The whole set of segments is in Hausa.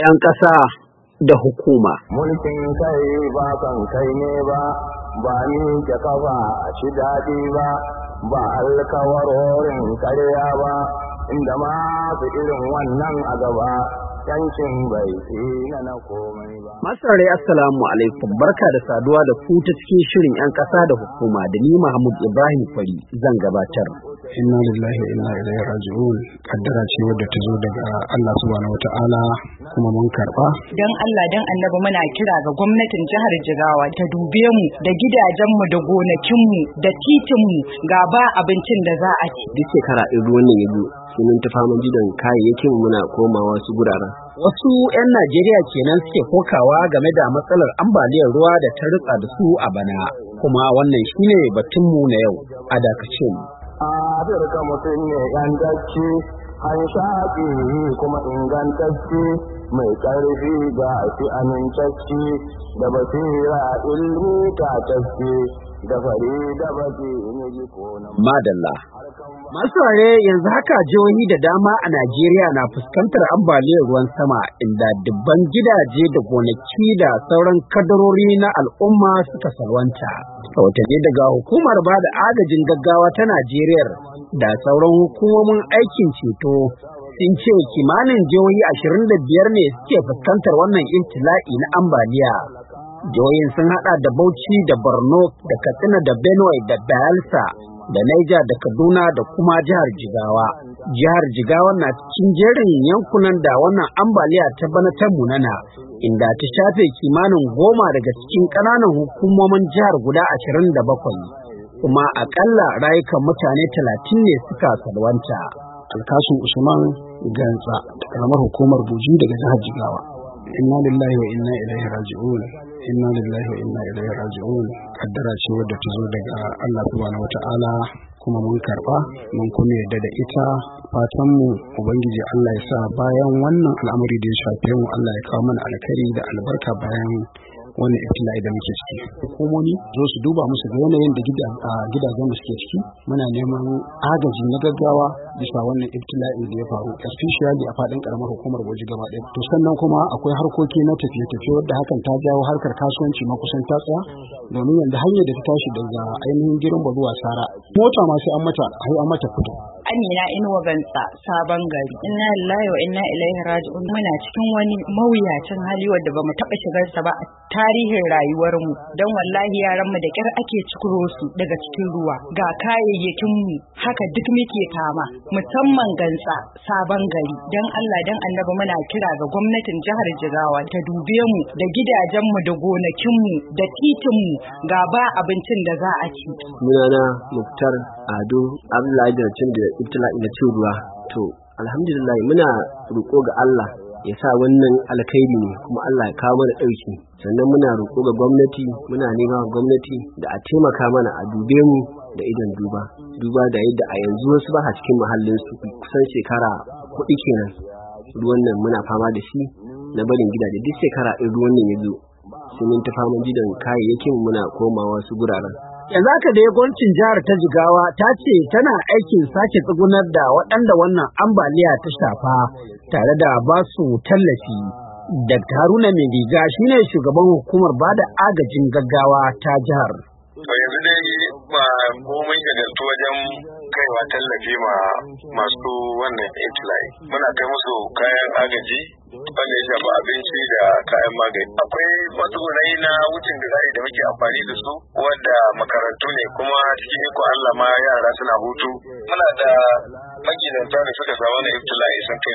'yan ƙasa da hukuma. Mulkin kai ba kan kai ne ba, ba ni ke kafa a ci daɗi ba, ba alkawarorin karya ba, inda masu irin wannan a gaba. Yancin bai tsina na komai ba. Masarai assalamu alaikum, barka da saduwa da ku ta cikin shirin 'yan ƙasa da hukuma da ni Mahmud Ibrahim Kwari zan gabatar. Inna lillahi wa inna ilaihi raji'un. Kaddara ce wadda ta zo daga Allah subhanahu wata'ala kuma mun karba. Dan Allah dan Annabi muna kira ga gwamnatin jihar Jigawa ta dube mu da gidajenmu da gonakinmu da titinmu ga ba abincin da za a ci. Duk shekara in ruwan nan ya zo sunan ta faman gidan kayayyakin muna komawa su guraren. Wasu 'yan Najeriya kenan suke kokawa game da matsalar ambaliyar ruwa da ta ritsa da su a bana, kuma wannan shine batunmu na yau. A dakace mu. Afirka mutum ne yantacce, hanshaƙi kuma ingantacce, mai ƙarfi ga shi amintacce, da basira ilmi tatacce, da fari da baki ne ko na madalla. Masu ware yanzu haka jihohi da dama a Najeriya na fuskantar ambaliyar ruwan sama, inda dubban gidaje da gonaki da sauran kadarori na al'umma suka salwanta. Rahotanni daga hukumar ba da agajin gaggawa ta Najeriya da sauran hukumomin aikin ceto sun ce kimanin jihohi 25 ne suke fuskantar wannan ibtila'i na ambaliya. Jihohin sun hada da Bauchi da Borno da Katsina da Benue da Bayelsa da Niger da Kaduna da kuma jihar Jigawa. Jihar Jigawa na cikin jerin yankunan da wannan ambaliya ta bana ta munana, inda ta shafe kimanin 10 daga cikin ƙananan hukumomin jihar guda 27, kuma akalla rayukan mutane 30 ne suka salwanta. Alkasun Usman Gantsa da karamar hukumar Buji daga jihar Jigawa. Inna lillahi wa inna ilaihi raji'un. Inna lillahi wa inna ilaihi raji'un. Kaddara ce wadda ta zo daga Allah subhanahu wata'ala kuma mun karba, mun kuma yadda da ita. Fatan mu ubangiji Allah ya sa bayan wannan al'amari da ya shafe mu, Allah ya kawo mana alkhairi da albarka bayan wannan ibtila'i da muke ciki. Hukumomi zo su duba musu ga yanayin da gidajen da suke ciki. Muna neman agaji na gaggawa bisa wannan ibtila'i da ya faru, especially a faɗin karamar hukumar Bauchi gaba ɗaya. To sannan kuma akwai harkoki na tafiye-tafiye wadda hakan ta jawo harkar kasuwanci ma kusan ta tsaya, domin yanzu hanyar da ta tashi daga ainihin Girimba zuwa Sara, mota ma sai an mata fito. Amina Inuwa Gantsa, Sabon Gari. Inna lillahi wa inna ilaihi raji'un. Muna cikin wani mawuyacin hali wanda bamu taɓa shigar sa ba a tarihin rayuwarmu. Don wallahi yaranmu da ƙyar ake cikuro su daga cikin ruwa. Ga kayayyakinmu haka duk muke kama, musamman Gantsa, Sabon Gari. Don Allah don Annabi muna kira ga gwamnatin jihar Jigawa ta dube mu da gidajenmu da gonakinmu da titinmu ga ba abincin da za a ci. Sunana Muktar Ado Abdullahi da cin da ibtila'i na cin ruwa. To alhamdulillah muna roƙo ga Allah ya sa wannan alkhairi ne, kuma Allah ya kawo mana ɗauki. Sannan muna roƙo ga gwamnati, muna nema ga gwamnati da a taimaka mana a dube mu da idan duba da yadda a yanzu wasu ba a cikin mahallinsu kusan shekara 4 kenan ruwan nan muna fama da shi na barin gidaje. Duk shekara in ruwan nan ya zo sai mun ta fama gidan kayayyakin muna komawa su guraren. Yanzu haka dai gwamnatin jihar ta Jigawa ta ce tana aikin sake tsugunar da waɗanda wannan ambaliya ta shafa tare da ba su tallafi. Dr. Haruna Mendiga shine shugaban hukumar bada agajin gaggawa ta jihar. To yanzu dai ba komai shagaltu wajen kaiwa tallafi ma masu wannan ibtila'i. Muna kai musu kayan agaji wanda ya shafi abinci da kayan magani. Akwai matsugunai na wucin gadi da muke amfani da su wadda makarantu ne, kuma cikin iko Allah ma yara suna hutu. Muna da magidanta da suka samu wannan ibtila'i sun kai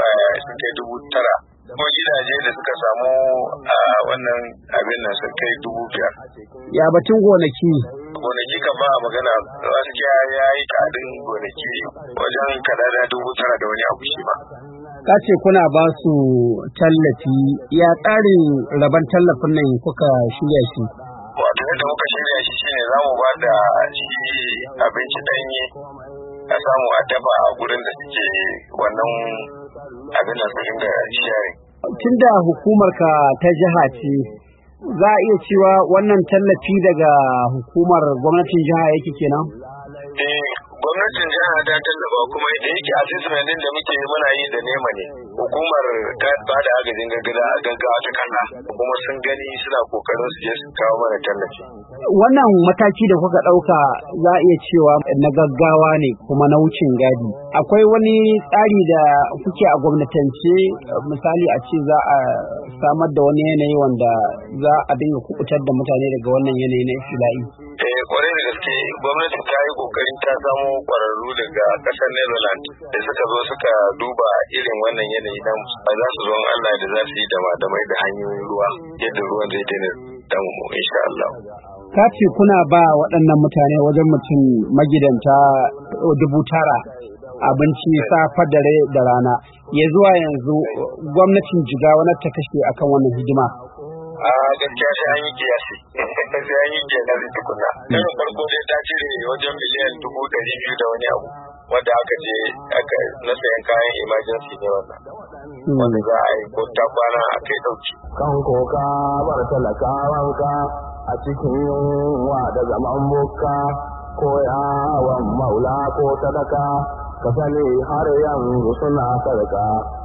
9,000. Kuma gidaje da suka samu wannan abin nan sun kai 5,000. Ya batun gonaki kan ba magana, gaskiya ya yi kadin gonaki wajen kadada 9,000 da wani abu shi ba. Ka ce kuna ba su tallafi, ya tsarin rabon tallafin nan kuka shirya shi? Wato yadda muka shirya shi shine za mu ba da shi abinci ɗanye a samu a dafa a gurin da suke wannan abin da su dinga sharing. Tun da hukumar ka ta jiha ce, za a iya cewa wannan tallafi daga hukumar gwamnatin jiha yake kenan? Gwamnati gwamnatin jiha ta tallafa kuma da yake assessment din da muke muna yi da nema ne. Hukumar ta ba da agajin gaggawa ta kasa kuma sun gani suna kokarin su je su kawo mana tallafi. Wannan mataki da kuka ɗauka za a iya cewa na gaggawa ne kuma na wucin gadi. Akwai wani tsari da kuke a gwamnatance misali a ce za a samar da wani yanayi wanda za a dinga kubutar da mutane daga wannan yanayi na iftila'i? Kwarai da gaske gwamnati ta yi kokarin ta samo kwararru daga ƙasar Netherlands da suka zo suka duba irin wannan yanayi na za su zo Allah da za su yi damadamai da hanyoyin ruwa yadda ruwan zai daina damu mu insha Allah. Ka ce kuna ba waɗannan mutane wajen mutum magidanta 9,000 abinci safa dare da rana. Ya zuwa yanzu gwamnatin Jigawa na ta kashe akan wannan hidima. Gaskiya sai an yi kiyasi sai an yi kiyasi tukuna. Karin farko dai ta cire wajen miliyan 200 da wani abu wanda aka je na sayan kayan emergency ne wannan. Wanda za a yi ko ta kwana a kai ɗauki. Kan koka bar talakawanka a cikin yunwa da zaman bukka ko yawon maula ko sadaka ka sani har yanzu suna sarka.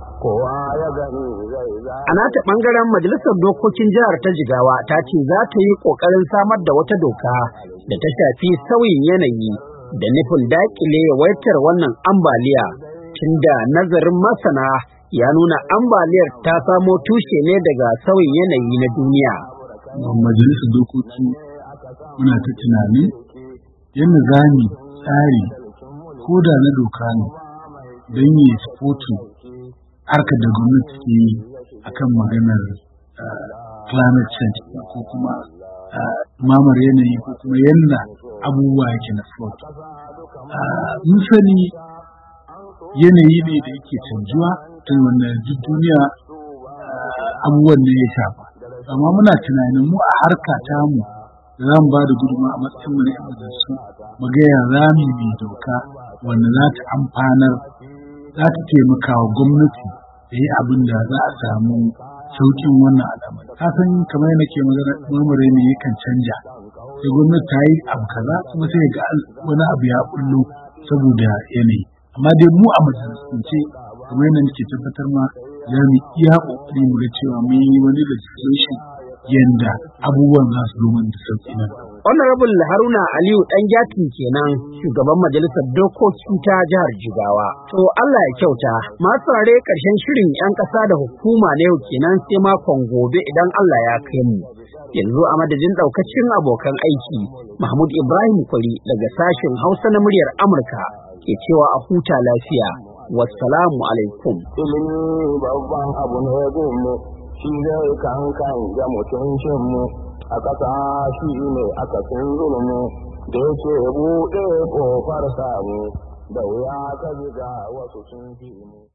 A nata ɓangaren Majalisar Dokokin Jihar ta Jigawa ta ce za ta yi ƙoƙarin samar da wata doka da ta shafi sauyin yanayi da nufin daƙile yawaitar wannan ambaliya, tunda nazarin masana ya nuna ambaliyar ta samo tushe ne daga sauyin yanayi na duniya. Majalisar Dokoki muna ta tunani yadda za mu tsari ko da na doka ne don yi supporting harkar da gwamnati ke yi a kan maganar climate change ko kuma mamar yanayi ko kuma yadda abubuwa yake na flood. Mun sani yanayi ne da yake canjuwa tun wanda duk duniya abubuwan da ya shafa. Amma muna tunanin mu a harka tamu da za mu ba da gudunmawa a matsayin mu na 'yan majalisu mu ga ya za mu yi doka wanda za ta amfanar za ta taimaka wa gwamnati da yi abin da za a samu sauƙin wannan al'amari. Ka san kamar yadda ke magana murmure ne yakan canja. Sai gwamnati ta yi abu kaza kuma sai ga wani abu ya bullo saboda yanayi. Amma dai mu a majalisance kamar yadda nake tabbatar ma za mu iya ƙoƙari mu ga cewa mun yi wani legislation yanda abubuwan za su zo mana da sauƙi nan. Honorable Haruna Aliyu Ɗanjatin kenan shugaban Majalisar Dokoki ta Jihar Jigawa. To Allah ya kyauta, masu rare ƙarshen shirin 'yan ƙasa da hukuma na yau kenan sai makon gobe idan Allah ya kai mu. Yanzu a madadin ɗaukacin abokan aiki, Mahmud Ibrahim Kwari daga sashen Hausa na muryar Amurka ke cewa a huta lafiya. Wassalamu alaikum. Ilimi babban abu ne gunmu, shi zai kankan ya mutuncinmu. A ƙasa shi ne aka sun zulmu da yake buɗe ƙofar samu da wuya ka ga wasu sun fi mu.